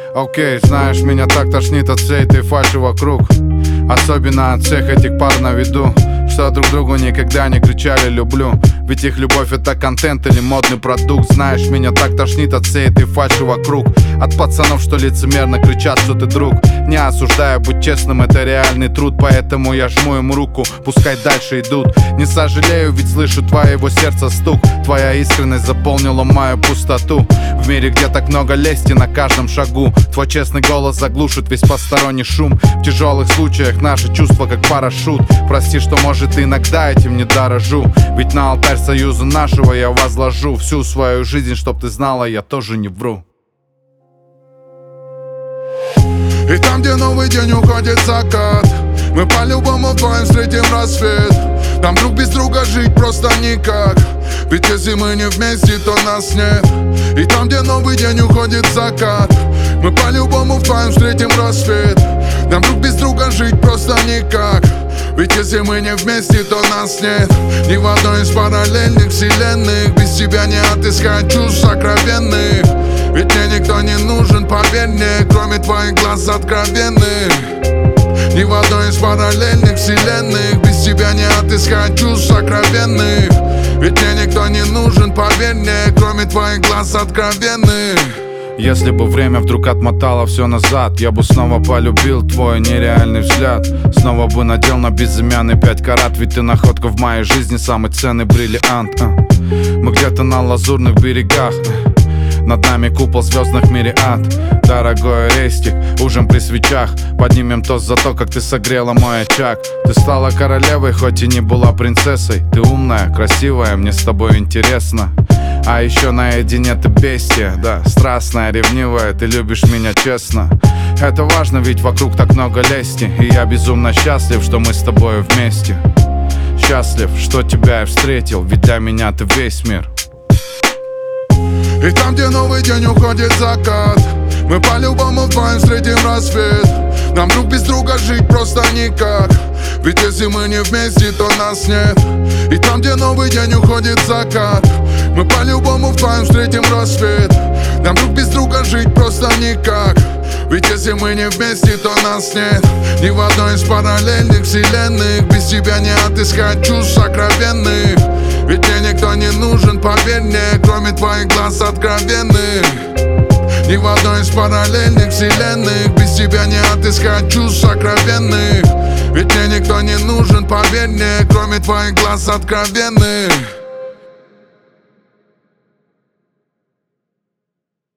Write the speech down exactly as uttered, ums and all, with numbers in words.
Окей, знаешь, меня так тошнит от всей этой фальши вокруг. Особенно от всех этих пар на виду, что друг другу никогда не кричали «люблю». Ведь их любовь — это контент или модный продукт. Знаешь, меня так тошнит от всей этой фальши вокруг. От пацанов, что лицемерно кричат, что ты друг. Не осуждаю, будь честным, это реальный труд. Поэтому я жму им руку, пускай дальше идут. Не сожалею, ведь слышу твоего сердца стук. Твоя искренность заполнила мою пустоту. В мире, где так много лести на каждом шагу, твой честный голос заглушит весь посторонний шум. В тяжелых случаях наши чувства как парашют. Прости, что может иногда этим не дорожу. Ведь на алтарь союза нашего я возложу всю свою жизнь, чтоб ты знала, я тоже не вру. И там, где новый день уходит закат, мы по-любому вдвоем встретим рассвет. Там друг без друга жить просто никак, ведь если мы не вместе, то нас нет. И там, где новый день уходит закат, мы по-любому вдвоем встретим рассвет. Там друг без друга жить просто никак, ведь если мы не вместе, то нас нет. Ни в одной из параллельных вселенных без тебя не отыскать чувств сокровенных. Ведь мне никто не нужен, поверь мне, кроме твоих глаз откровенных. Ни в одной из параллельных вселенных без тебя не отыскать чувств сокровенных. Ведь мне никто не нужен, поверь мне, кроме твоих глаз откровенных. Если бы время вдруг отмотало все назад, я бы снова полюбил твой нереальный взгляд. Снова бы надел на безымянный пять карат, ведь ты находка в моей жизни, самый ценный бриллиант. Мы где-то на лазурных берегах, над нами купол звездных мириад. Дорогой рейстик, ужин при свечах. Поднимем тост за то, как ты согрела мой очаг. Ты стала королевой, хоть и не была принцессой. Ты умная, красивая, мне с тобой интересно. А еще наедине ты бестия, да, страстная, ревнивая, ты любишь меня честно. Это важно, ведь вокруг так много лести. И я безумно счастлив, что мы с тобой вместе. Счастлив, что тебя я встретил, ведь для меня ты весь мир. И там, где новый день уходит закат, мы по-любому вдвоем встретим рассвет. Нам друг без друга жить просто никак, ведь если мы не вместе, то нас нет. И там, где новый день уходит закат, мы по-любому вдвоем встретим рассвет. Нам друг без друга жить просто никак, ведь если мы не вместе, то нас нет. Ни в одной из параллельных вселенных без тебя не отыскать чувств сокровенных. Ведь мне никто не нужен, поверь мне, кроме твоих глаз откровенных. Ни в одной из параллельных вселенных без тебя не отыскать чувств сокровенных. Ведь мне никто не нужен, поверь мне, кроме твоих глаз откровенных.